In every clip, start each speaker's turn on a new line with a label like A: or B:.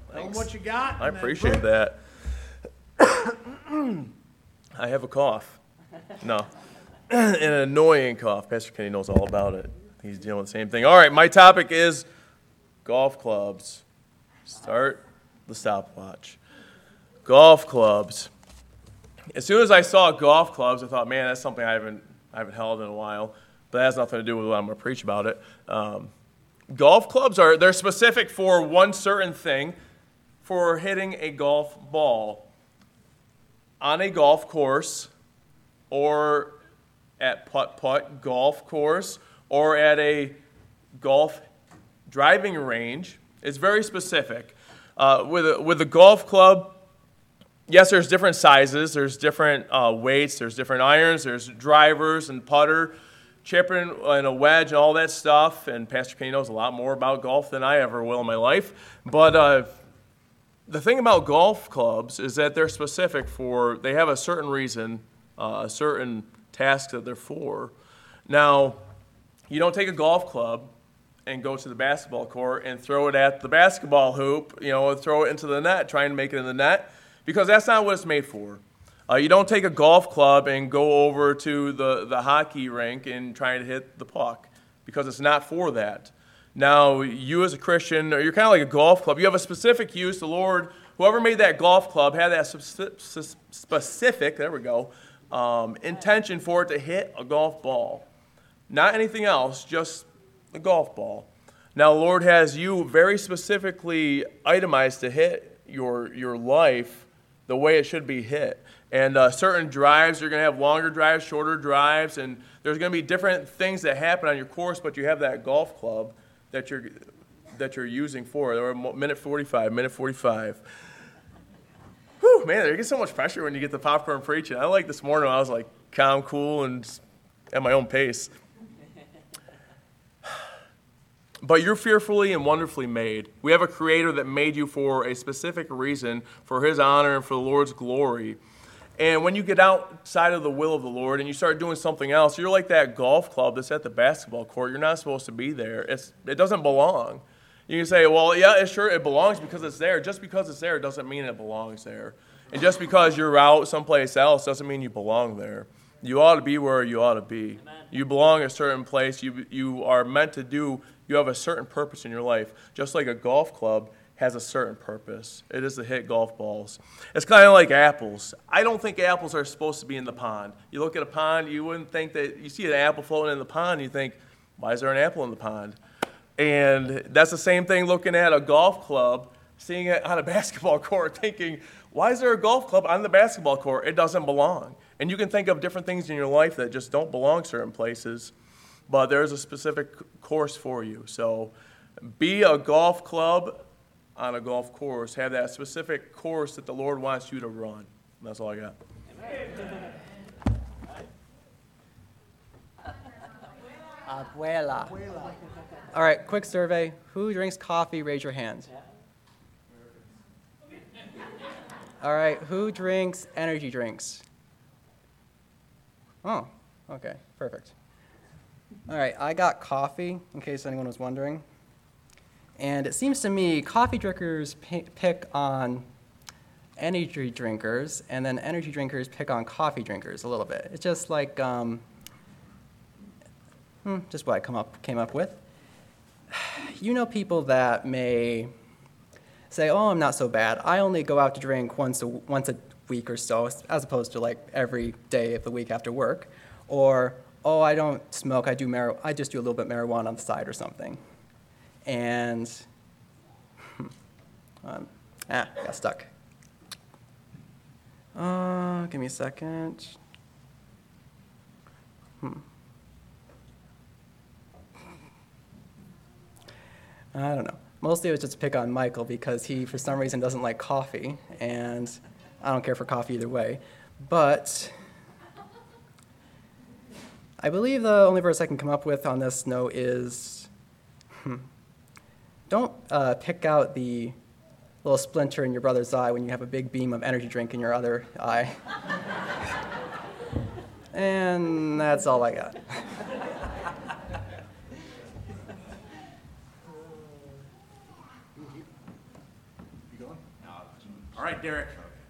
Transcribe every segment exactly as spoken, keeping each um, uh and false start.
A: Tell them what you got.
B: I appreciate that. I have a cough. No. An annoying cough. Pastor Kenny knows all about it. He's dealing with the same thing. All right, my topic is golf clubs. Start the stopwatch. Golf clubs. As soon as I saw golf clubs, I thought, man, that's something I haven't I haven't held in a while. But that has nothing to do with what I'm going to preach about it. Um, golf clubs are they're specific for one certain thing, for hitting a golf ball on a golf course, or at putt-putt golf course, or at a golf driving range. It's very specific. Uh, with a, with a golf club, yes, there's different sizes, there's different uh, weights, there's different irons, there's drivers and putter, chipping and a wedge and all that stuff. And Pastor Kenny knows a lot more about golf than I ever will in my life. But uh, the thing about golf clubs is that they're specific for, they have a certain reason, uh, a certain task that they're for. Now, you don't take a golf club and go to the basketball court and throw it at the basketball hoop, you know, throw it into the net, try and make it in the net, because that's not what it's made for. Uh, you don't take a golf club and go over to the, the hockey rink and try to hit the puck, because it's not for that. Now, you as a Christian, you're kind of like a golf club. You have a specific use. The Lord, whoever made that golf club, had that specific, there we go, um, intention for it to hit a golf ball. Not anything else, just a golf ball. Now, the Lord has you very specifically itemized to hit your your life the way it should be hit. And uh, certain drives, you're going to have longer drives, shorter drives, and there's going to be different things that happen on your course, but you have that golf club that you're that you're using for it. Or minute forty-five, minute forty-five. Whew, man, there gets so much pressure when you get the popcorn preaching. I like this morning, I was like calm, cool, and at my own pace. But you're fearfully and wonderfully made. We have a Creator that made you for a specific reason, for His honor and for the Lord's glory. And when you get outside of the will of the Lord and you start doing something else, you're like that golf club that's at the basketball court. You're not supposed to be there. It's, it doesn't belong. You can say, well, yeah, it's sure, it belongs because it's there. Just because it's there doesn't mean it belongs there. And just because you're out someplace else doesn't mean you belong there. You ought to be where you ought to be. Amen. You belong a certain place. You you are meant to do, you have a certain purpose in your life. Just like a golf club has a certain purpose. It is to hit golf balls. It's kind of like apples. I don't think apples are supposed to be in the pond. You look at a pond, you wouldn't think that, you see an apple floating in the pond, you think, why is there an apple in the pond? And that's the same thing looking at a golf club, seeing it on a basketball court, thinking, why is there a golf club on the basketball court? It doesn't belong. And you can think of different things in your life that just don't belong certain places, but there's a specific course for you. So be a golf club on a golf course. Have that specific course that the Lord wants you to run. That's all I got.
C: Abuela. All right, quick survey. Who drinks coffee? Raise your hand. All right, who drinks energy drinks? Oh, okay, perfect. All right, I got coffee, in case anyone was wondering. And it seems to me coffee drinkers p- pick on energy drinkers, and then energy drinkers pick on coffee drinkers a little bit. It's just like, um, hmm, just what I come up came up with. You know people that may say, oh, I'm not so bad. I only go out to drink once a, once a week or so, as opposed to like every day of the week after work. Or, oh, I don't smoke, I do mar- I just do a little bit of marijuana on the side or something. And, um, ah, got stuck. Uh, give me a second. Hmm. I don't know. Mostly it was just to pick on Michael because he, for some reason, doesn't like coffee, and I don't care for coffee either way. But I believe the only verse I can come up with on this note is, hmm, don't uh, pick out the little splinter in your brother's eye when you have a big beam of energy drink in your other eye. And that's all I got.
A: You All right, Derek.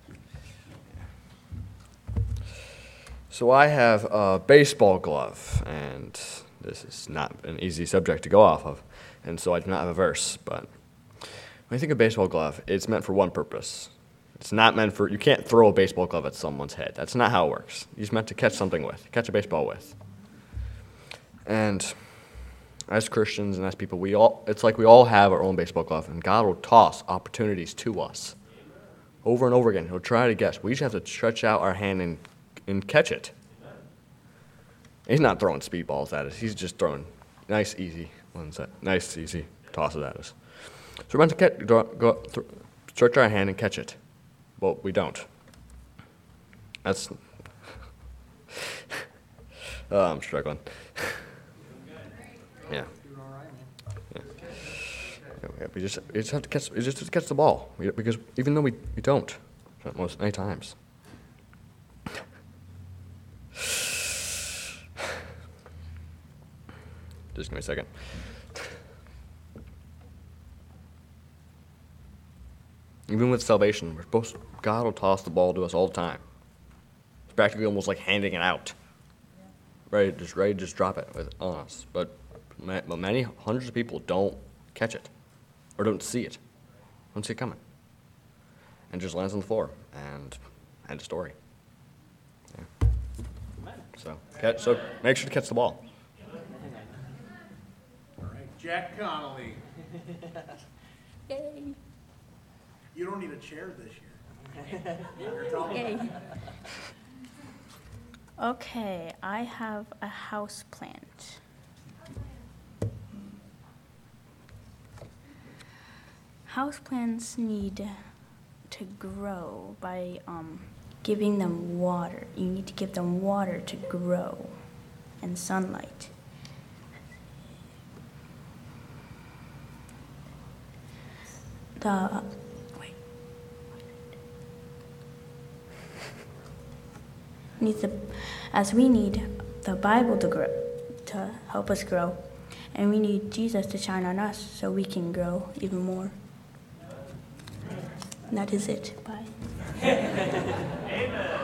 D: So I have a baseball glove, and this is not an easy subject to go off of, and so I do not have a verse, but when you think of baseball glove, it's meant for one purpose. It's not meant for, you can't throw a baseball glove at someone's head. That's not how it works. It's meant to catch something with, catch a baseball with. And as Christians and as people, we all, it's like we all have our own baseball glove, and God will toss opportunities to us over and over again. He'll try to guess. We just have to stretch out our hand and and catch it. He's not throwing speedballs at us. He's just throwing nice, easy ones. That nice, easy tosses at us. So we're meant to catch, go, go, th- stretch our hand and catch it. Well, we don't. That's. oh, I'm struggling. yeah. yeah. yeah. We just, we just have to catch. We just have to catch the ball we, because even though we, we don't, most many times. Just give me a second. Even with salvation, we're supposed to, God will toss the ball to us all the time. It's practically almost like handing it out. Ready, just ready to just drop it with, on us. But, but many hundreds of people don't catch it or don't see it, don't see it coming, and just lands on the floor and end of story. Yeah. So, catch, so make sure to catch the ball.
A: Jack Connolly.
E: Yay.
A: You don't need a chair this year.
E: Yay. Okay, I have a house plant. Houseplants need to grow by um, giving them water. You need to give them water to grow and sunlight. The wait. Needs the, as we need the Bible to grow, to help us grow, and we need Jesus to shine on us so we can grow even more. And that is it. Bye.
A: Amen.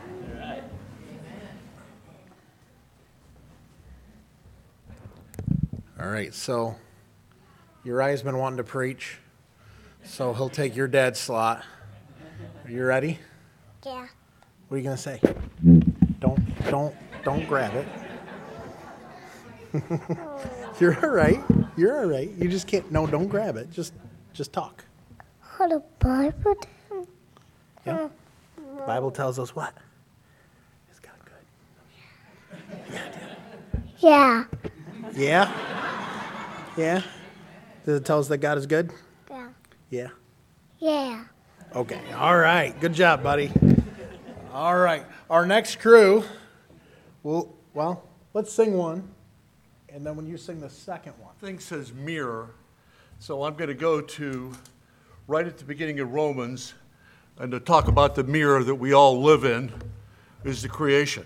A: All right, so Uriah's been wanting to preach. So he'll take your dad's slot. Are you ready?
F: Yeah.
A: What are you gonna say? Don't, don't, don't grab it. You're all right. You're all right. You just can't. No, don't grab it. Just, just talk.
F: What a Bible.
A: Yeah. Bible tells us what? It's got good.
F: Yeah.
A: Yeah. Yeah. Does it tell us that God is good?
F: Yeah.
A: Yeah.
F: Yeah.
A: Okay. All right. Good job, buddy. All right. Our next crew will, well, let's sing one. And then when you sing the second one.
G: Thing says mirror. So I'm going to go to right at the beginning of Romans and to talk about the mirror that we all live in is the creation.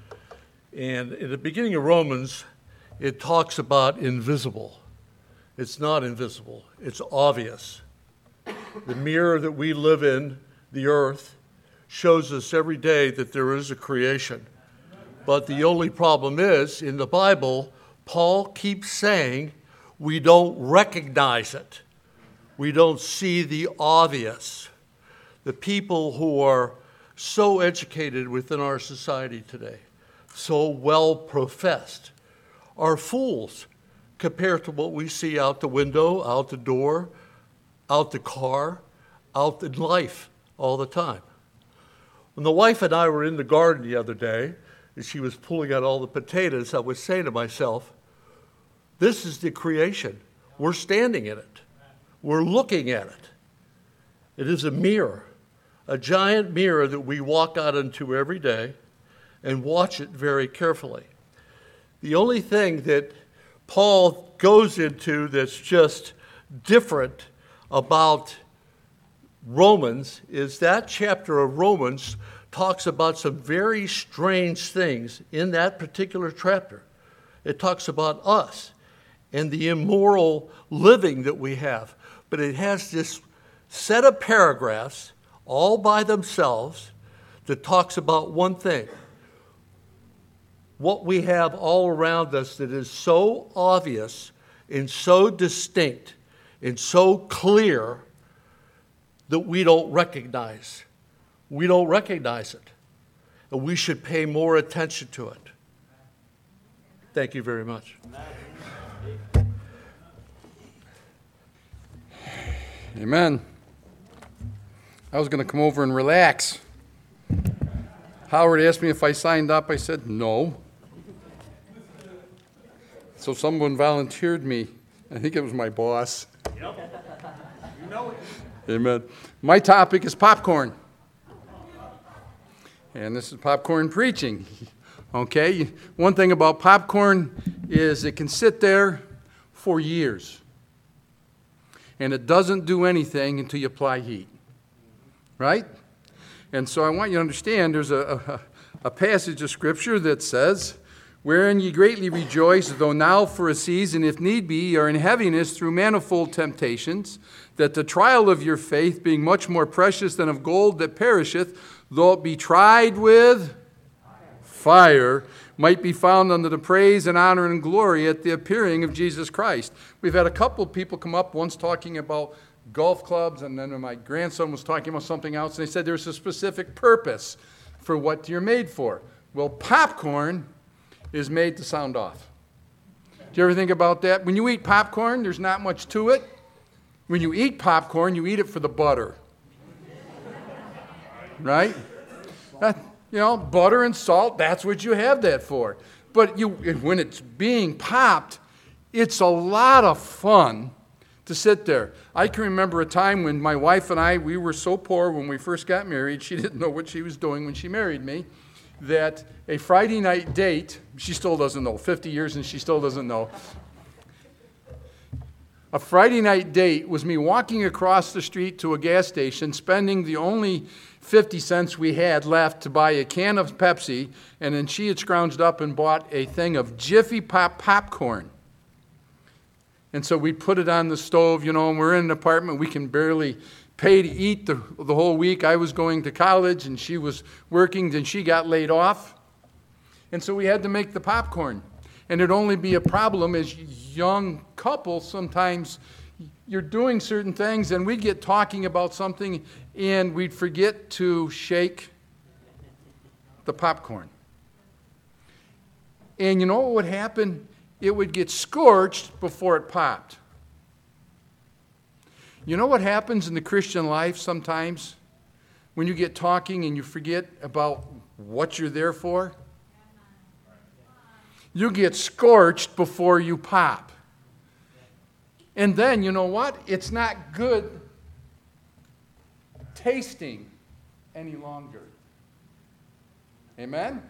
G: And in the beginning of Romans, it talks about invisible. It's not invisible. It's obvious. The mirror that we live in, the earth, shows us every day that there is a creation. But the only problem is, in the Bible, Paul keeps saying we don't recognize it. We don't see the obvious. The people who are so educated within our society today, so well professed, are fools compared to what we see out the window, out the door, out the car, out in life all the time. When the wife and I were in the garden the other day, and she was pulling out all the potatoes, I was saying to myself, this is the creation. We're standing in it. We're looking at it. It is a mirror, a giant mirror that we walk out into every day and watch it very carefully. The only thing that Paul goes into that's just different about Romans is that chapter of Romans talks about some very strange things in that particular chapter. It talks about us and the immoral living that we have. But it has this set of paragraphs all by themselves that talks about one thing. What we have all around us that is so obvious and so distinct and so clear that we don't recognize. We don't recognize it. And we should pay more attention to it. Thank you very much.
H: Amen. I was going to come over and relax. Howard asked me if I signed up. I said no. So someone volunteered me. I think it was my boss. Yep. You know it. Amen. My topic is popcorn. And this is popcorn preaching. Okay? One thing about popcorn is it can sit there for years. And it doesn't do anything until you apply heat. Right? And so I want you to understand there's a, a, a passage of Scripture that says, wherein ye greatly rejoice, though now for a season, if need be, ye are in heaviness through manifold temptations, that the trial of your faith, being much more precious than of gold that perisheth, though it be tried with fire, might be found unto the praise and honor and glory at the appearing of Jesus Christ. We've had a couple of people come up, once talking about golf clubs, and then my grandson was talking about something else, and they said there's a specific purpose for what you're made for. Well, popcorn is made to sound off. Do you ever think about that? When you eat popcorn, there's not much to it. When you eat popcorn, you eat it for the butter. Right? That, you know, butter and salt, that's what you have that for. But you, when it's being popped, it's a lot of fun to sit there. I can remember a time when my wife and I, we were so poor when we first got married, she didn't know what she was doing when she married me, that a Friday night date, she still doesn't know, fifty years and she still doesn't know. A Friday night date was me walking across the street to a gas station, spending the only fifty cents we had left to buy a can of Pepsi, and then she had scrounged up and bought a thing of Jiffy Pop popcorn. And so we put it on the stove, you know, and we're in an apartment. We can barely pay to eat the, the whole week. I was going to college, and she was working, and she got laid off. And so we had to make the popcorn. And it'd only be a problem as young couples, sometimes you're doing certain things, and we'd get talking about something, and we'd forget to shake the popcorn. And you know what would happen? It would get scorched before it popped. You know what happens in the Christian life sometimes? When you get talking and you forget about what you're there for? You get scorched before you pop. And then, you know what? It's not good tasting any longer. Amen?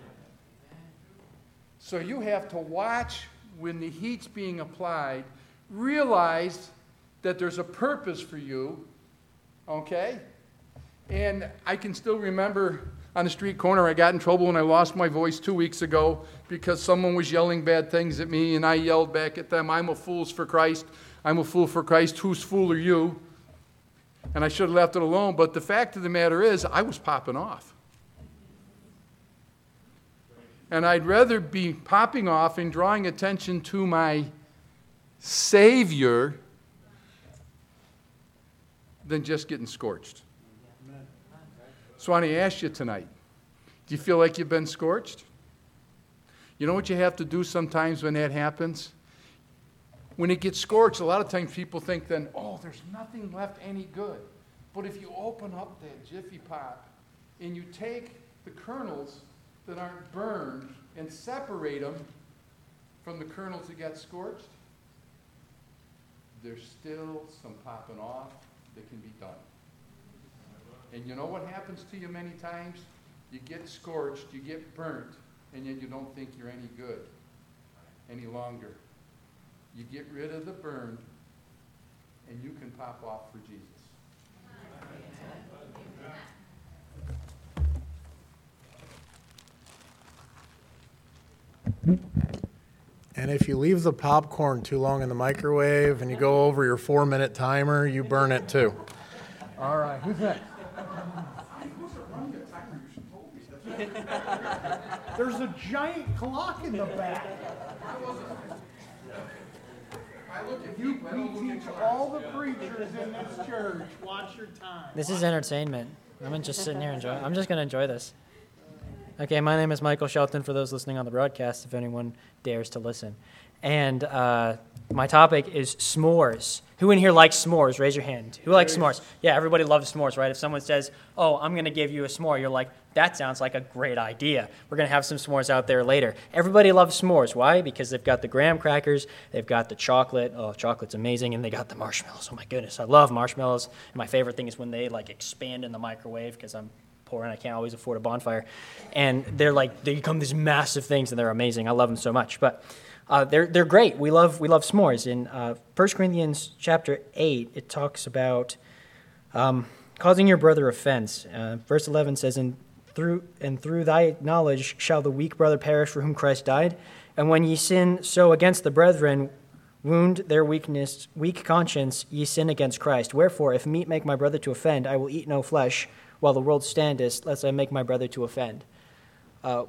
H: So you have to watch when the heat's being applied, realize that there's a purpose for you, okay? And I can still remember on the street corner, I got in trouble when I lost my voice two weeks ago because someone was yelling bad things at me, and I yelled back at them, I'm a fool for Christ. I'm a fool for Christ. Whose fool are you? And I should have left it alone, but the fact of the matter is, I was popping off. And I'd rather be popping off and drawing attention to my Savior than just getting scorched. So I want to ask you tonight, do you feel like you've been scorched? You know what you have to do sometimes when that happens? When it gets scorched, a lot of times people think then, oh, there's nothing left any good. But if you open up that Jiffy Pop and you take the kernels that aren't burned and separate them from the kernels that got scorched, there's still some popping off that can be done. And you know what happens to you many times? You get scorched, you get burnt, and yet you don't think you're any good any longer. You get rid of the burn, and you can pop off for Jesus.
A: And if you leave the popcorn too long in the microwave and you go over your four-minute timer, you burn it too. All right, who's next? There's a giant clock in the back. You, we teach all the preachers in this church. Watch your time.
I: This is entertainment. I'm just sitting here enjoying. I'm just going to enjoy this. Okay, my name is Michael Shelton. For those listening on the broadcast, if anyone dares to listen, and uh, my topic is s'mores. Who in here likes s'mores? Raise your hand. Who likes s'mores? Yeah, everybody loves s'mores, right? If someone says, "Oh, I'm going to give you a s'more," you're like, "That sounds like a great idea. We're going to have some s'mores out there later." Everybody loves s'mores. Why? Because they've got the graham crackers, they've got the chocolate. Oh, chocolate's amazing, and they got the marshmallows. Oh my goodness, I love marshmallows. And my favorite thing is when they like expand in the microwave because I'm poor and I can't always afford a bonfire, and they're like they become these massive things, and they're amazing. I love them so much, but. Uh, they're they're great. We love we love s'mores. In uh, First Corinthians chapter eight, it talks about um, causing your brother offense. Uh, verse eleven says, "And through and through thy knowledge shall the weak brother perish for whom Christ died. And when ye sin so against the brethren, wound their weakness, weak conscience, ye sin against Christ. Wherefore, if meat make my brother to offend, I will eat no flesh, while the world standeth, lest I make my brother to offend." Uh,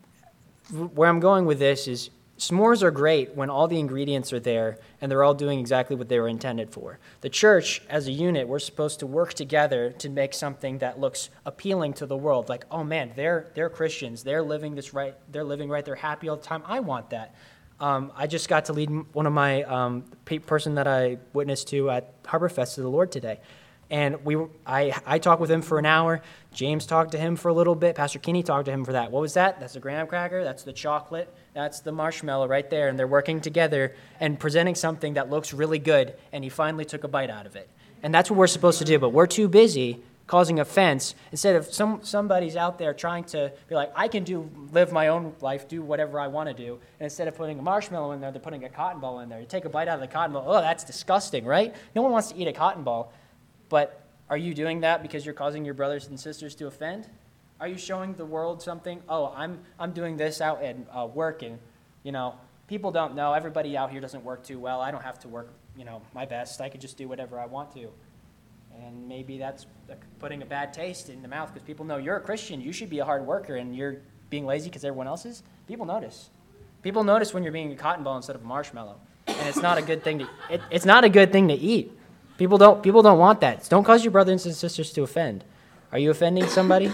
I: where I'm going with this is. S'mores are great when all the ingredients are there and they're all doing exactly what they were intended for. The church, as a unit, we're supposed to work together to make something that looks appealing to the world. Like, oh man, they're they're Christians. They're living this right. They're living right. They're happy all the time. I want that. Um, I just got to lead one of my um, pe- person that I witnessed to at Harbor Fest to the Lord today. And we, I, I talked with him for an hour. James talked to him for a little bit. Pastor Kinney talked to him for that. What was that? That's the graham cracker. That's the chocolate. That's the marshmallow right there. And they're working together and presenting something that looks really good. And he finally took a bite out of it. And that's what we're supposed to do. But we're too busy causing offense instead of some somebody's out there trying to be like, I can do live my own life, do whatever I want to do. And instead of putting a marshmallow in there, they're putting a cotton ball in there. You take a bite out of the cotton ball. Oh, that's disgusting, right? No one wants to eat a cotton ball. But are you doing that because you're causing your brothers and sisters to offend? Are you showing the world something? Oh, I'm I'm doing this out at uh, work, and you know people don't know. Everybody out here doesn't work too well. I don't have to work, you know, my best. I could just do whatever I want to, and maybe that's putting a bad taste in the mouth because people know you're a Christian. You should be a hard worker, and you're being lazy because everyone else is. People notice. People notice when you're being a cotton ball instead of a marshmallow, and it's not a good thing to. It, it's not a good thing to eat. People don't people don't want that. Don't cause your brothers and sisters to offend. Are you offending somebody?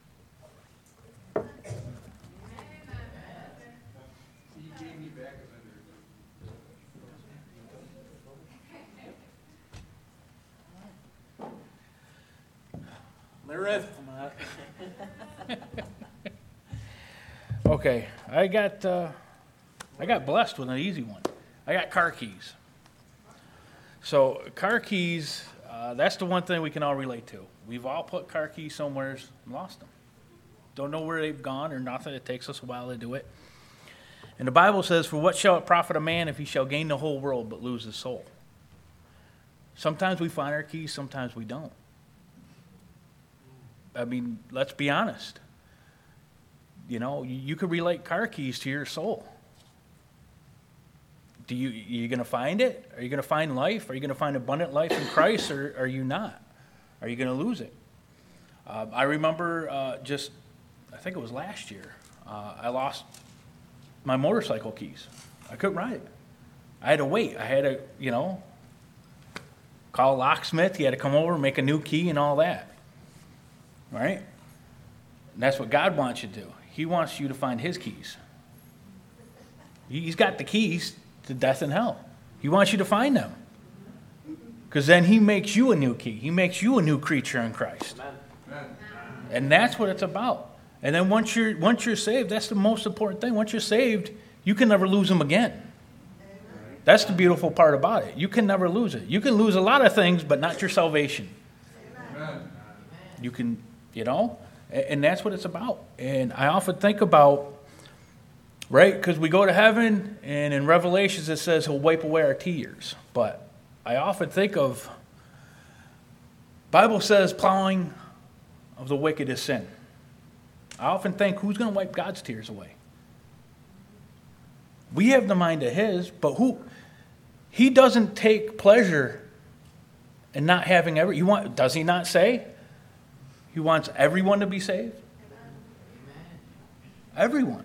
J: Larry. Okay, I got uh, I got blessed with an easy one. I got car keys. So car keys, uh, that's the one thing we can all relate to. We've all put car keys somewhere and lost them. Don't know where they've gone or nothing. It takes us a while to do it. And the Bible says, "For what shall it profit a man if he shall gain the whole world but lose his soul?" Sometimes we find our keys, sometimes we don't. I mean, let's be honest. You know, you, you could relate car keys to your soul. Do you, are you going to find it? Are you going to find life? Are you going to find abundant life in Christ, or are you not? Are you going to lose it? Uh, I remember uh, just, I think it was last year, uh, I lost my motorcycle keys. I couldn't ride it. I had to wait. I had to, you know, call a locksmith. He had to come over, make a new key and all that. Right? And that's what God wants you to do. He wants you to find his keys. He's got the keys to death and hell. He wants you to find them. Because then he makes you a new key. He makes you a new creature in Christ. Amen. And that's what it's about. And then once you're once you're saved, that's the most important thing. Once you're saved, you can never lose them again. That's the beautiful part about it. You can never lose it. You can lose a lot of things, but not your salvation. Amen. You can, you know, and that's what it's about. And I often think about, right, because we go to heaven, and in Revelations it says he'll wipe away our tears. But I often think of, Bible says plowing of the wicked is sin. I often think, who's going to wipe God's tears away? We have the mind of his, but who? He doesn't take pleasure in not having every, you want, does he not say? He wants everyone to be saved. Everyone.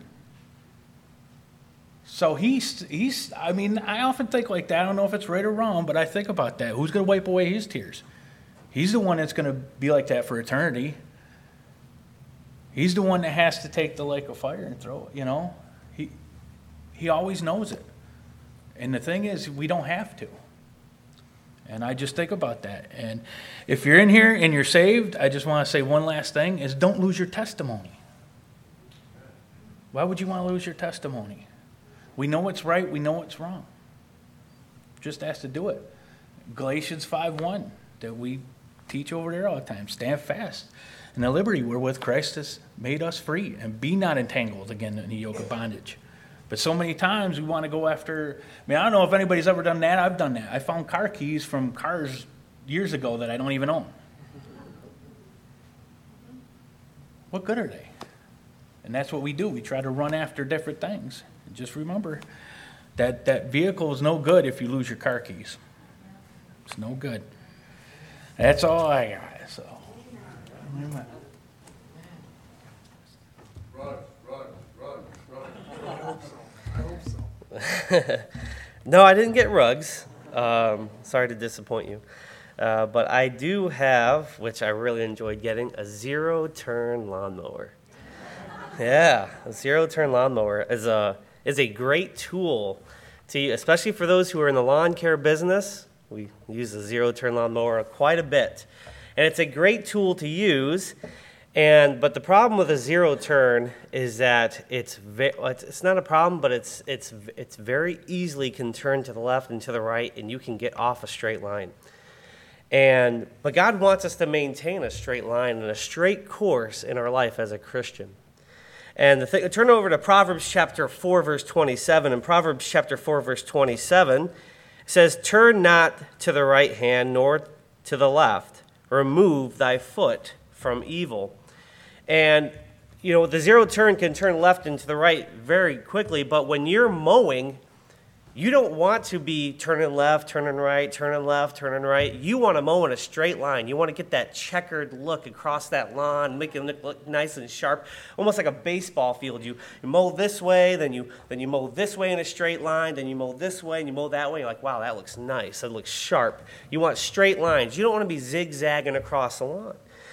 J: So he's, he's, I mean, I often think like that. I don't know if it's right or wrong, but I think about that. Who's going to wipe away his tears? He's the one that's going to be like that for eternity. He's the one that has to take the lake of fire and throw it, you know? He, he always knows it. And the thing is, we don't have to. And I just think about that. And if you're in here and you're saved, I just want to say one last thing, is don't lose your testimony. Why would you want to lose your testimony? We know what's right. We know what's wrong. Just ask to do it. Galatians five one that we teach over there all the time. Stand fast in the liberty wherewith Christ has made us free, and be not entangled again in the yoke of bondage. But so many times we want to go after, I mean, I don't know if anybody's ever done that. I've done that. I found car keys from cars years ago that I don't even own. What good are they? And that's what we do. We try to run after different things. And just remember that that vehicle is no good if you lose your car keys. It's no good. That's all I got. So.
K: No, I didn't get rugs. Um, sorry to disappoint you. Uh, but I do have, which I really enjoyed getting, a zero-turn lawnmower. Yeah, a zero-turn lawnmower is a is a great tool to, especially for those who are in the lawn care business. We use the zero-turn lawnmower quite a bit, and it's a great tool to use. And but the problem with a zero turn is that it's ve- it's not a problem, but it's it's it's very easily can turn to the left and to the right, and you can get off a straight line. And but God wants us to maintain a straight line and a straight course in our life as a Christian. And the thing, turn over to Proverbs chapter four, verse twenty-seven. In Proverbs chapter four, verse twenty-seven, it says, "Turn not to the right hand nor to the left. Remove thy foot from evil." And, you know, the zero turn can turn left and to the right very quickly, but when you're mowing, you don't want to be turning left, turning right, turning left, turning right. You want to mow in a straight line. You want to get that checkered look across that lawn, make it look, look nice and sharp, almost like a baseball field. You, you mow this way, then you then you mow this way in a straight line, then you mow this way, and you mow that way. You're like, wow, that looks nice. That looks sharp. You want straight lines. You don't want to be zigzagging across the lawn.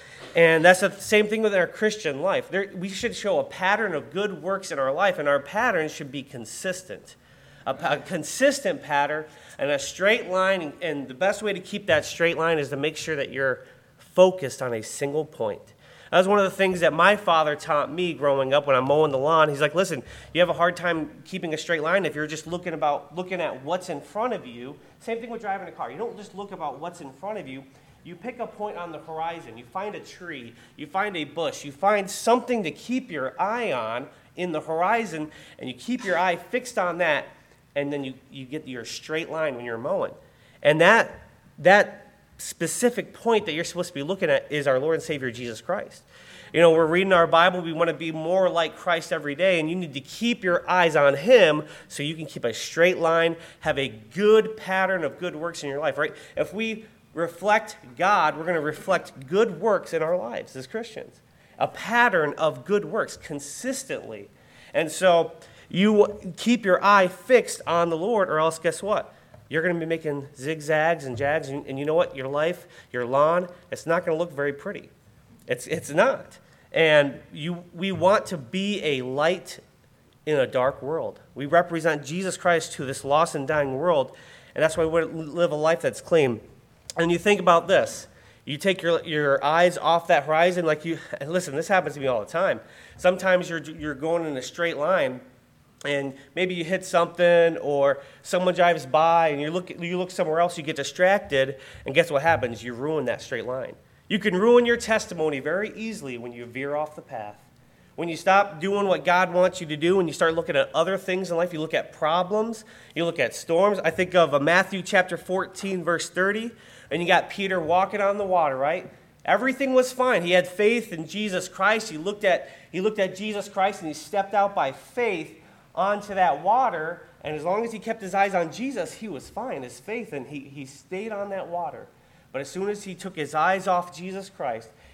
K: And that's the same thing with our Christian life. There, we should show a pattern of good works in our life, and our pattern should be consistent. A, a consistent pattern and a straight line, and, and the best way to keep that straight line is to make sure that you're focused on a single point. That was one of the things that my father taught me growing up when I'm mowing the lawn. He's like, listen, you have a hard time keeping a straight line if you're just looking about looking at what's in front of you. Same thing with driving a car. You don't just look about what's in front of you. You pick a point on the horizon, you find a tree, you find a bush, you find something to keep your eye on in the horizon, and you keep your eye fixed on that, and then you, you get your straight line when you're mowing. And that, that specific point that you're supposed to be looking at is our Lord and Savior, Jesus Christ. You know, we're reading our Bible, we want to be more like Christ every day, and you need to keep your eyes on Him so you can keep a straight line, have a good pattern of good works in your life, right? If we reflect God, we're going to reflect good works in our lives as Christians. A pattern of good works consistently. And so you keep your eye fixed on the Lord, or else guess what? You're going to be making zigzags and jags, and, and you know what? Your life, your lawn, it's not going to look very pretty. It's it's not. And you we want to be a light in a dark world. We represent Jesus Christ to this lost and dying world, and that's why we want to live a life that's clean. And you think about this. You take your your eyes off that horizon, like you, and listen, this happens to me all the time. Sometimes you're you're going in a straight line, and maybe you hit something, or someone drives by, and you look you look somewhere else, you get distracted, and guess what happens? You ruin that straight line. You can ruin your testimony very easily when you veer off the path. When you stop doing what God wants you to do and you start looking at other things in life, you look at problems, you look at storms. I think of Matthew chapter fourteen, verse thirty. And you got Peter walking on the water, right? Everything was fine. He had faith in Jesus Christ. He looked at he looked at Jesus Christ and he stepped out by faith onto that water. And as long as he kept his eyes on Jesus, he was fine. His faith, and he, he stayed on that water. But as soon as he took his eyes off Jesus Christ,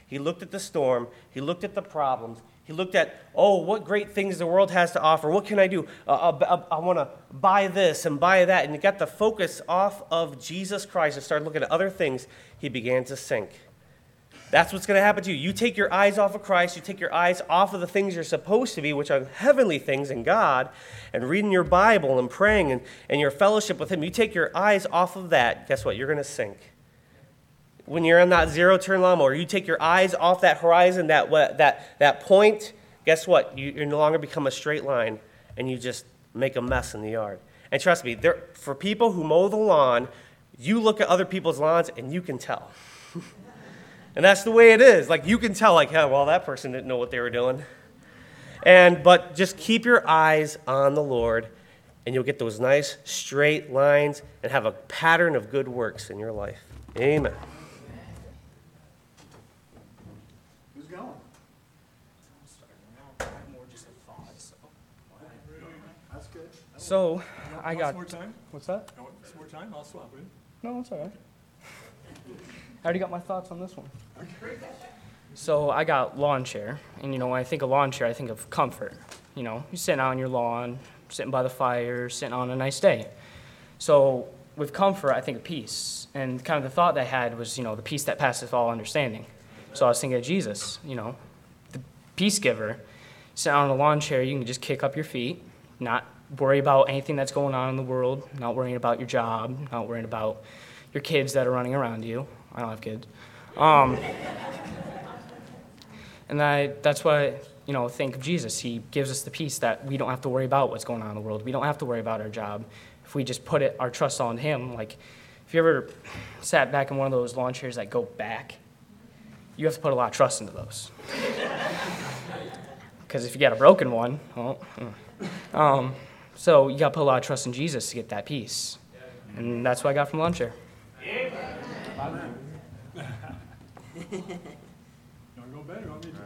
K: He looked at the storm. He looked at the problems. He looked at, oh, what great things the world has to offer. What can I do? Uh, I, I want to buy this and buy that. And he got the focus off of Jesus Christ and started looking at other things. He began to sink. That's what's going to happen to you. You take your eyes off of Christ. You take your eyes off of the things you're supposed to be, which are heavenly things in God, and reading your Bible and praying and, and your fellowship with Him. You take your eyes off of that, guess what? You're going to sink. When you're on that zero-turn lawnmower, you take your eyes off that horizon, that that that point, guess what? You, you no longer become a straight line, and you just make a mess in the yard. And trust me, there, for people who mow the lawn, you look at other people's lawns, and you can tell. And that's the way it is. Like, you can tell, like, yeah, well, that person didn't know what they were doing. And but just keep your eyes on the Lord, and you'll get those nice straight lines and have a pattern of good works in your life. Amen.
L: So, I got.
M: More time?
L: What's that?
M: I want some more time? I'll swap it.
L: No, it's all right. I already got my thoughts on this one. So, I got lawn chair, and you know, when I think of lawn chair, I think of comfort. You know, you're sitting out on your lawn, sitting by the fire, sitting on a nice day. So, with comfort, I think of peace. And kind of the thought that I had was, you know, the peace that passeth all understanding. So, I was thinking of Jesus, you know, the peace giver. Sitting on a lawn chair, you can just kick up your feet, not worry about anything that's going on in the world, not worrying about your job, not worrying about your kids that are running around you. I don't have kids. Um, and I, that's what I, you know, think of Jesus. He gives us the peace that we don't have to worry about what's going on in the world. We don't have to worry about our job. If we just put it, our trust on Him, like if you ever sat back in one of those lawn chairs that go back, you have to put a lot of trust into those. Because if you got a broken one, well, um, so you got to put a lot of trust in Jesus to get that peace. And that's what I got from lawn chair.
M: Amen. You want to go better? You want me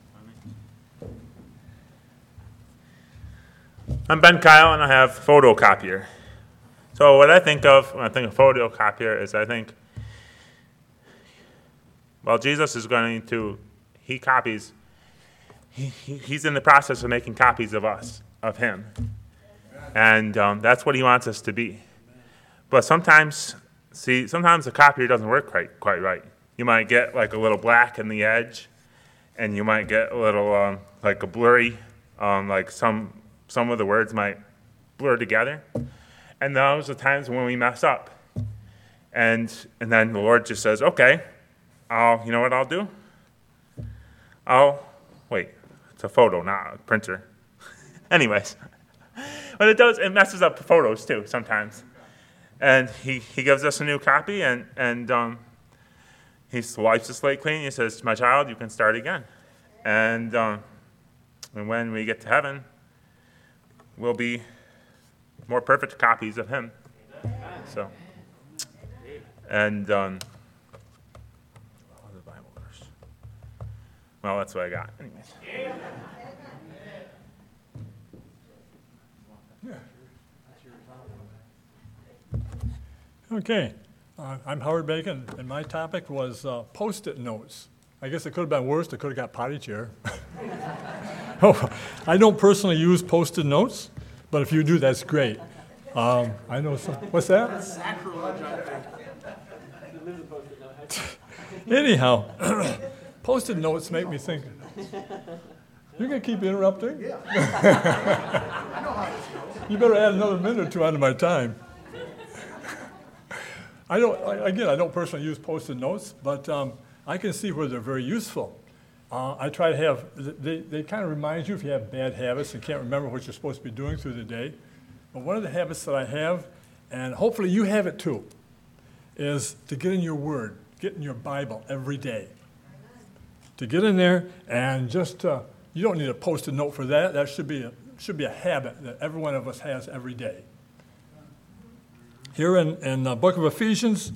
M: to?
N: I'm Ben Kyle, and I have photocopier. So what I think of when I think of photocopier is I think, well, Jesus is going to, he copies, he, he, he's in the process of making copies of us, of him. And um, that's what he wants us to be. But sometimes, see, sometimes the copier doesn't work quite, quite right. You might get like a little black in the edge, and you might get a little um, like a blurry, um, like some some of the words might blur together. And those are times when we mess up. And and then the Lord just says, okay, I'll, you know what I'll do? I'll, wait, it's a photo, not a printer. Anyways. But it does, it messes up photos too sometimes. And he, he gives us a new copy, and, and um, he wipes the slate clean. He says, my child, you can start again. And, um, and when we get to heaven, we'll be more perfect copies of him. So, and um, what was the Bible verse? Well, that's what I got. Anyways.
M: Okay, uh, I'm Howard Bacon, and my topic was uh, Post-it notes. I guess it could have been worse. It could have got potty chair. Oh, I don't personally use Post-it notes, but if you do, that's great. Um, I know some. What's that?
A: That's sacrilege, I think.
M: Anyhow, Post-it notes make me think. You're going to keep interrupting?
A: Yeah. I know how this goes.
M: You better add another minute or two onto my time. I don't, again, I don't personally use Post-it notes, but um, I can see where they're very useful. Uh, I try to have, they, they kind of remind you if you have bad habits and can't remember what you're supposed to be doing through the day. But one of the habits that I have, and hopefully you have it too, is to get in your Word, get in your Bible every day. To get in there and just, uh, you don't need a Post-it note for that. That should be a, should be a habit that every one of us has every day. Here in, in the book of Ephesians,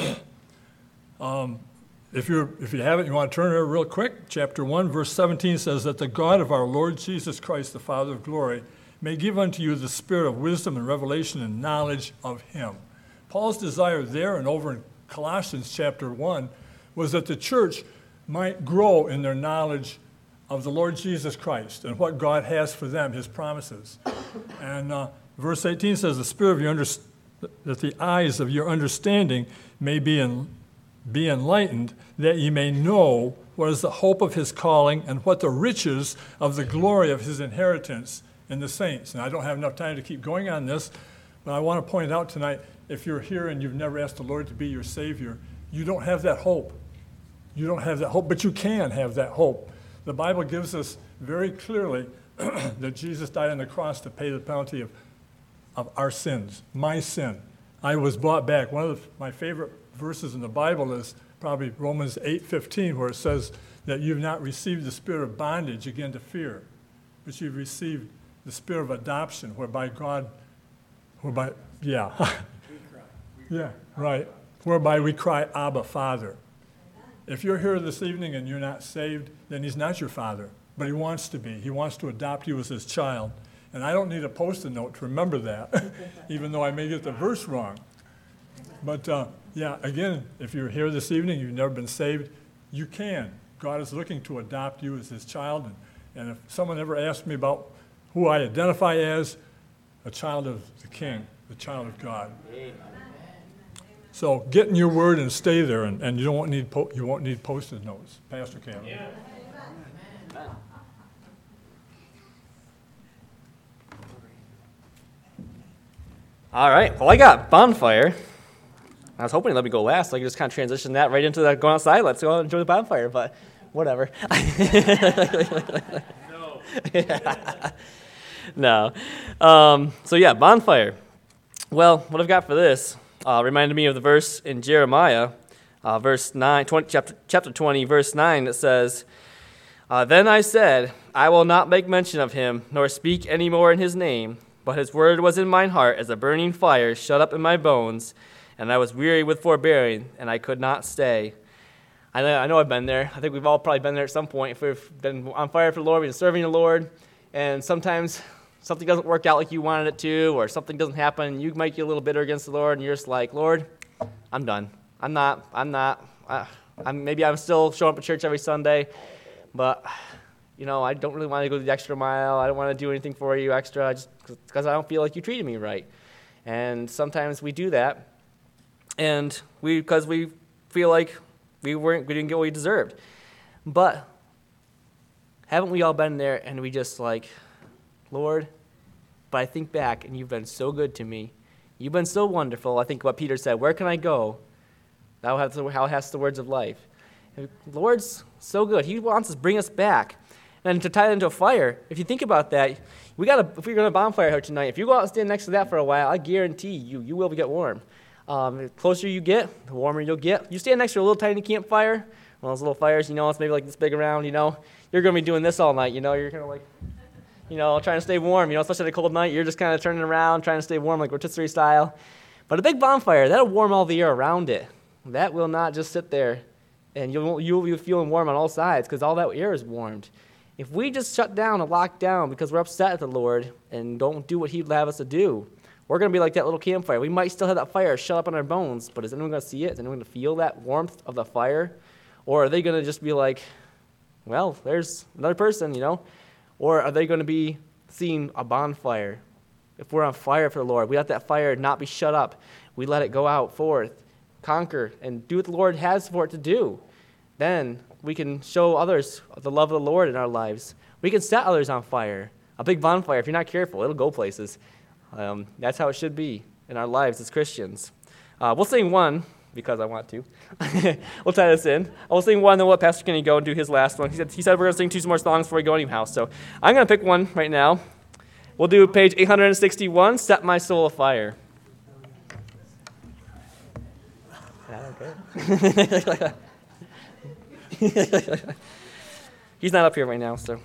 M: um, if, you're, if you have it, you want to turn there real quick. Chapter one, verse seventeen says that the God of our Lord Jesus Christ, the Father of glory, may give unto you the spirit of wisdom and revelation and knowledge of him. Paul's desire there and over in Colossians chapter one was that the church might grow in their knowledge of the Lord Jesus Christ and what God has for them, his promises. And uh, verse eighteen says, the spirit of your under- that the eyes of your understanding may be, in, be enlightened, that ye may know what is the hope of his calling and what the riches of the glory of his inheritance in the saints. And I don't have enough time to keep going on this, but I want to point out tonight, if you're here and you've never asked the Lord to be your Savior, you don't have that hope. You don't have that hope, but you can have that hope. The Bible gives us very clearly that Jesus died on the cross to pay the penalty of, of our sins, my sin. I was bought back. One of the, my favorite verses in the Bible is probably Romans eight fifteen, where it says that you've not received the spirit of bondage again to fear, but you've received the spirit of adoption, whereby God, whereby, yeah. Yeah, right. Whereby we cry, Abba, Father. If you're here this evening and you're not saved, then he's not your father, but he wants to be. He wants to adopt you as his child. And I don't need a post-it note to remember that, even though I may get the verse wrong. But uh, yeah, again, if you're here this evening, you've never been saved, you can. God is looking to adopt you as his child. And, and if someone ever asked me about who I identify as, a child of the King, the child of God. Amen. So get in your word and stay there, and, and you don't need po- you won't need post-it notes. Pastor Campbell. Yeah.
O: All right. Well, I got bonfire. I was hoping to let me go last, so I could just kind of transition that right into the going outside. Let's go out and enjoy the bonfire, but whatever. No. Yeah. No. Um, so yeah, bonfire. Well, what I've got for this uh, reminded me of the verse in Jeremiah, uh, verse nine, twenty, chapter, chapter twenty, verse nine, that says, uh, Then I said, I will not make mention of him, nor speak any more in his name, but his word was in mine heart as a burning fire shut up in my bones, and I was weary with forbearing, and I could not stay. I know, I know I've been there. I think we've all probably been there at some point. If we've been on fire for the Lord, we've been serving the Lord, and sometimes something doesn't work out like you wanted it to, or something doesn't happen, you might get a little bitter against the Lord, and you're just like, Lord, I'm done. I'm not, I'm not, uh, I'm, maybe I'm still showing up at church every Sunday, but, you know, I don't really want to go the extra mile. I don't want to do anything for you extra just because I don't feel like you treated me right. And sometimes we do that, and we, because we feel like we weren't, we didn't get what we deserved. But haven't we all been there, and we just like, Lord, but I think back, and you've been so good to me. You've been so wonderful. I think what Peter said, where can I go? Thou hast the, thou hast the words of life. And the Lord's so good. He wants us to bring us back. And to tie it into a fire, if you think about that, we got if we're going to bonfire here tonight, if you go out and stand next to that for a while, I guarantee you, you will get warm. Um, the closer you get, the warmer you'll get. You stand next to a little tiny campfire, one of those little fires, you know, it's maybe like this big around, you know, you're going to be doing this all night, you know, you're kind of like, you know, trying to stay warm, you know, especially on a cold night, you're just kind of turning around, trying to stay warm like rotisserie style. But a big bonfire, that'll warm all the air around it. That will not just sit there, and you'll, you'll be feeling warm on all sides because all that air is warmed. If we just shut down and lock down because we're upset at the Lord and don't do what he'd have us to do, we're going to be like that little campfire. We might still have that fire shut up on our bones, but is anyone going to see it? Is anyone going to feel that warmth of the fire? Or are they going to just be like, well, there's another person, you know? Or are they going to be seeing a bonfire? If we're on fire for the Lord, we let that fire not be shut up. We let it go out forth, conquer, and do what the Lord has for it to do. Then we can show others the love of the Lord in our lives. We can set others on fire. A big bonfire, if you're not careful, it'll go places. Um, that's how it should be in our lives as Christians. Uh, we'll sing one, because I want to. We'll tie this in. I'll sing one, then we'll let Pastor Kenny go and do his last one. He said, he said we're going to sing two more songs before we go anyhow. So I'm going to pick one right now. We'll do page eight hundred sixty-one, Set My Soul Afire. He's not up here right now, so.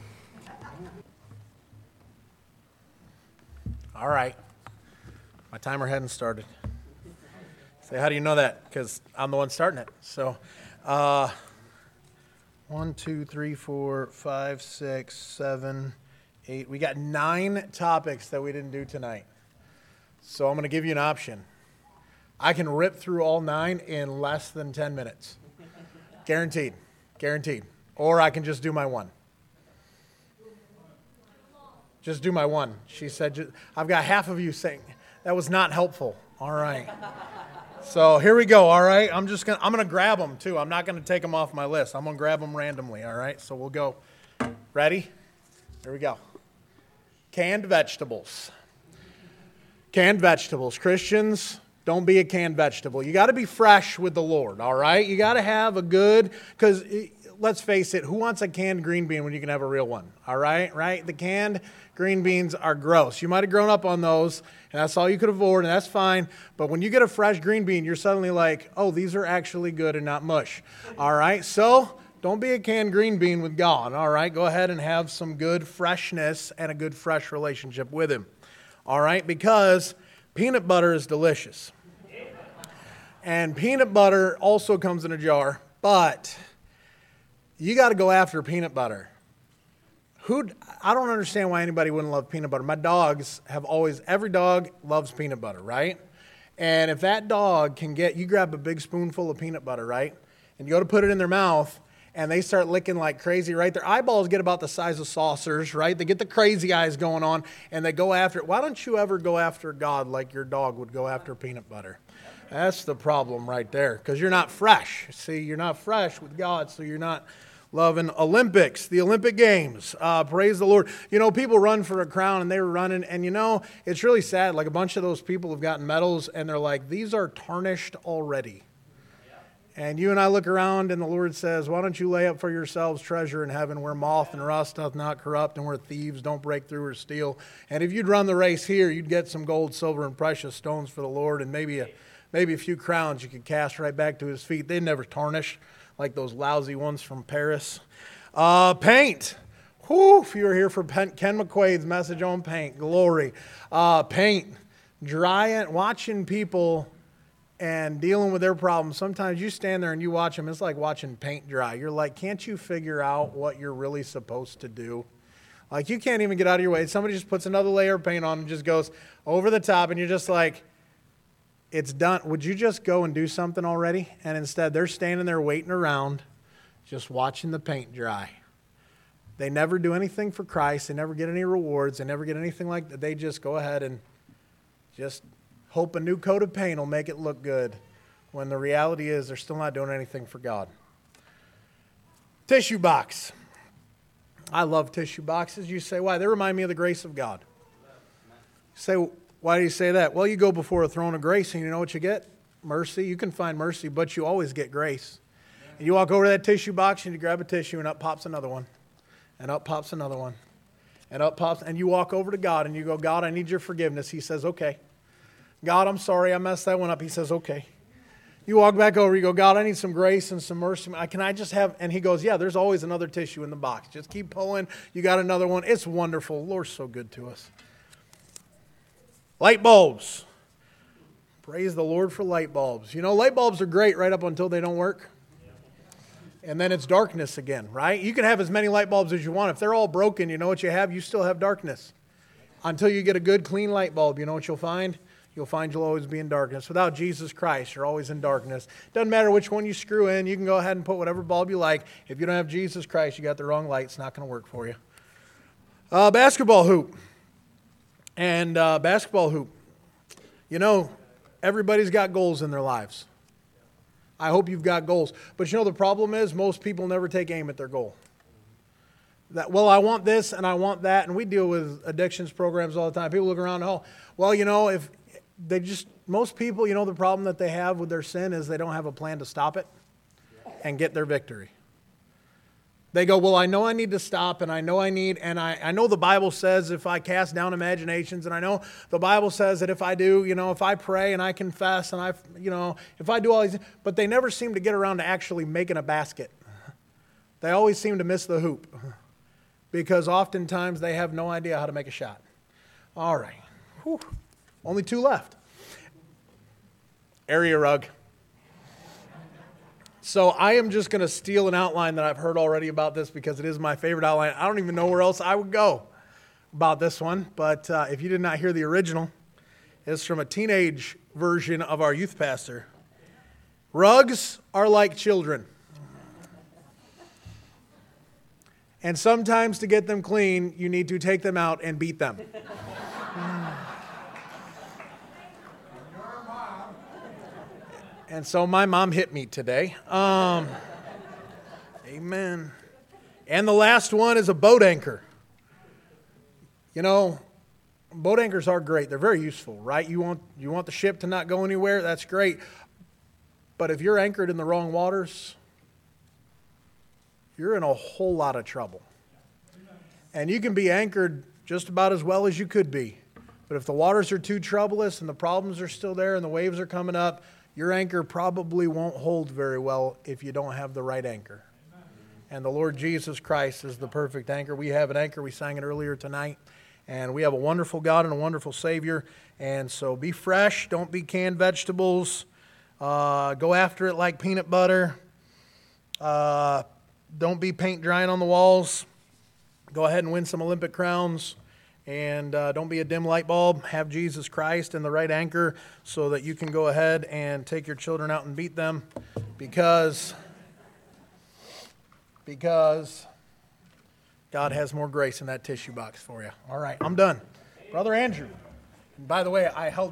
A: All right. My timer hadn't started. Say, how do you know that? Because I'm the one starting it. So, uh, one, two, three, four, five, six, seven, eight. We got nine topics that we didn't do tonight. So I'm going to give you an option. I can rip through all nine in less than ten minutes. Guaranteed. Guaranteed. Or I can just do my one. Just do my one. She said, ju- I've got half of you saying, that was not helpful. All right. So here we go, all right? I'm just going to, I'm going to grab them too. I'm not going to take them off my list. I'm going to grab them randomly, all right? So we'll go. Ready? Here we go. Canned vegetables. Canned vegetables. Christians, don't be a canned vegetable. You got to be fresh with the Lord, all right? You got to have a good, because let's face it, who wants a canned green bean when you can have a real one, all right? Right? The canned green beans are gross. You might have grown up on those, and that's all you could afford, and that's fine. But when you get a fresh green bean, you're suddenly like, oh, these are actually good and not mush, all right? So don't be a canned green bean with God, all right? Go ahead and have some good freshness and a good fresh relationship with Him, all right? Because peanut butter is delicious. And peanut butter also comes in a jar, but you got to go after peanut butter. Who I don't understand why anybody wouldn't love peanut butter. My dogs have always, every dog loves peanut butter, right? And if that dog can get, you grab a big spoonful of peanut butter, right? And you go to put it in their mouth, and they start licking like crazy, right? Their eyeballs get about the size of saucers, right? They get the crazy eyes going on, and they go after it. Why don't you ever go after God like your dog would go after peanut butter? That's the problem right there, because you're not fresh. See, you're not fresh with God, so you're not loving Olympics, the Olympic Games. Uh, praise the Lord. You know, people run for a crown, and they were running, and you know, it's really sad. Like a bunch of those people have gotten medals, and they're like, these are tarnished already. And you and I look around, and the Lord says, why don't you lay up for yourselves treasure in heaven where moth and rust doth not corrupt, and where thieves don't break through or steal. And if you'd run the race here, you'd get some gold, silver, and precious stones for the Lord, and maybe a, maybe a few crowns you could cast right back to His feet. They'd never tarnish like those lousy ones from Paris. Uh, paint. Whew, if you were here for Ken McQuaid's message on paint, glory. Uh, paint. Drying, watching people and dealing with their problems. Sometimes you stand there and you watch them. It's like watching paint dry. You're like, can't you figure out what you're really supposed to do? Like, you can't even get out of your way. Somebody just puts another layer of paint on and just goes over the top, and you're just like, it's done. Would you just go and do something already? And instead, they're standing there waiting around, just watching the paint dry. They never do anything for Christ. They never get any rewards. They never get anything like that. They just go ahead and just hope a new coat of paint will make it look good, when the reality is they're still not doing anything for God. Tissue box. I love tissue boxes. You say, why? They remind me of the grace of God. You say, why do you say that? Well, you go before a throne of grace, and you know what you get? Mercy. You can find mercy, but you always get grace. And you walk over to that tissue box, and you grab a tissue, and up pops another one. And up pops another one. And up pops, and you walk over to God, and you go, God, I need your forgiveness. He says, okay. God, I'm sorry, I messed that one up. He says, okay. You walk back over, you go, God, I need some grace and some mercy. Can I just have, and He goes, yeah, there's always another tissue in the box. Just keep pulling. You got another one. It's wonderful. The Lord's so good to us. Light bulbs. Praise the Lord for light bulbs. You know, light bulbs are great right up until they don't work. And then it's darkness again, right? You can have as many light bulbs as you want. If they're all broken, you know what you have? You still have darkness. Until you get a good, clean light bulb, you know what you'll find? You'll find you'll always be in darkness. Without Jesus Christ, you're always in darkness. Doesn't matter which one you screw in. You can go ahead and put whatever bulb you like. If you don't have Jesus Christ, you got the wrong light. It's not going to work for you. Uh, basketball hoop. And uh, basketball hoop. You know, everybody's got goals in their lives. I hope you've got goals. But you know the problem is most people never take aim at their goal. That, well, I want this and I want that. And we deal with addictions programs all the time. People look around, oh, well, you know, if they just, most people, you know, the problem that they have with their sin is they don't have a plan to stop it and get their victory. They go, well, I know I need to stop, and I know I need, and I, I know the Bible says if I cast down imaginations, and I know the Bible says that if I do, you know, if I pray and I confess, and I, you know, if I do all these, but they never seem to get around to actually making a basket. They always seem to miss the hoop because oftentimes they have no idea how to make a shot. All right. Whew. Only two left. Area rug. So I am just going to steal an outline that I've heard already about this because it is my favorite outline. I don't even know where else I would go about this one. But uh, if you did not hear the original, it's from a teenage version of our youth pastor. Rugs are like children. And sometimes to get them clean, you need to take them out and beat them. And so my mom hit me today. Um, amen. And the last one is a boat anchor. You know, boat anchors are great. They're very useful, right? You want, you want the ship to not go anywhere, that's great. But if you're anchored in the wrong waters, you're in a whole lot of trouble. And you can be anchored just about as well as you could be. But if the waters are too troublous and the problems are still there and the waves are coming up, your anchor probably won't hold very well if you don't have the right anchor. And the Lord Jesus Christ is the perfect anchor. We have an anchor. We sang it earlier tonight. And we have a wonderful God and a wonderful Savior. And so be fresh. Don't be canned vegetables. Uh, go after it like peanut butter. Uh, don't be paint drying on the walls. Go ahead and win some Olympic crowns. And uh, don't be a dim light bulb. Have Jesus Christ and the right anchor so that you can go ahead and take your children out and beat them. Because, because God has more grace in that tissue box for you. All right, I'm done. Brother Andrew. And by the way, I held